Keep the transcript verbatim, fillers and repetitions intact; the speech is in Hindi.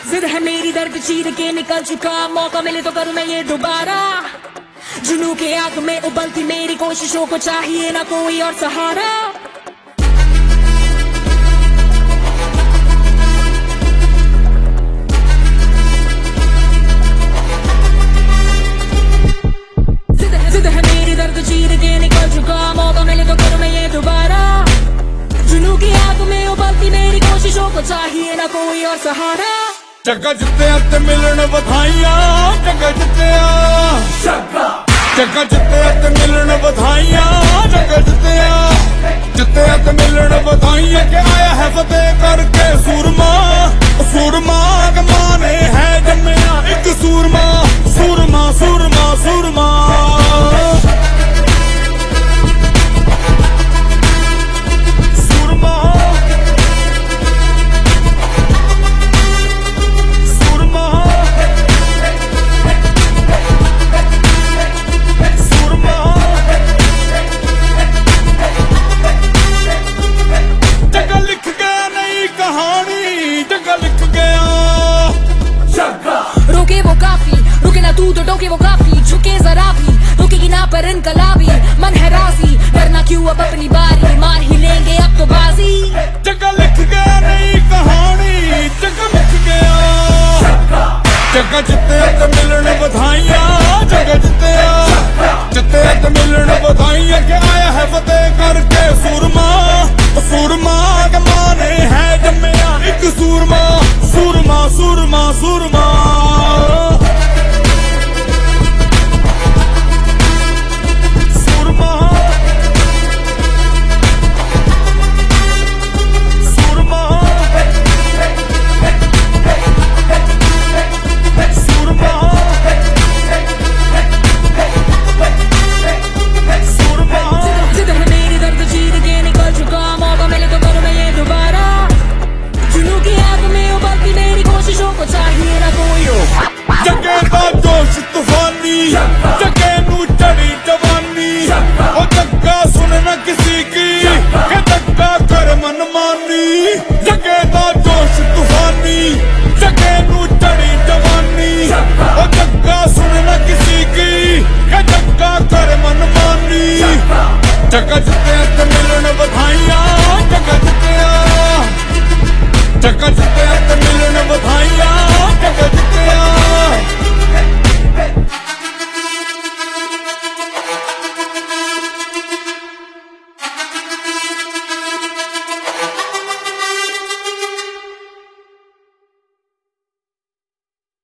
जिद है मेरी दर्द चीर के निकल चुका, मौका मिले तो करूं मैं ये दोबारा। जुनू के आग में उबलती मेरी कोशिशों को चाहिए ना कोई और सहारा। जिद है मेरी दर्द चीर के निकल चुका, मौका मिले तो करूं मैं ये दोबारा। जुनू की आग में उबलती मेरी कोशिशों को चाहिए ना कोई और सहारा। चक्का जित्ते ते मिलन बधाइयां, चक्का जित्तिया चक्का जित्ते ते मिलन बधाइयां, चक्का जित्तिया जित्ते ते मिलन बधाइयां के आया है फतेह करके सूरमा। सूरमा के माने है जम्मिया एक सूरमा, सूरमा सूरमा सूरमा। रोके वो काफी, रुके ना तू तो टोके वो काफी, झुके जरा भी रुकेगी ना पर इनकलाबी। मन है राजी करना क्यों अब अपनी बारी, मार ही लेंगे अब तो बाजी। जगह लिख गया नई कहानी, जगह लिख गया। जगह जित्ते ते मिलन बधाइयां, जगह जित्तिया जित्ते ते मिलन बधाइयां के आया है फतेह करके सूरमा। सूरमा के माने है जम्मिया एक सूरमा, सूरमा सूरमा सूरमा। चक्का जित्ते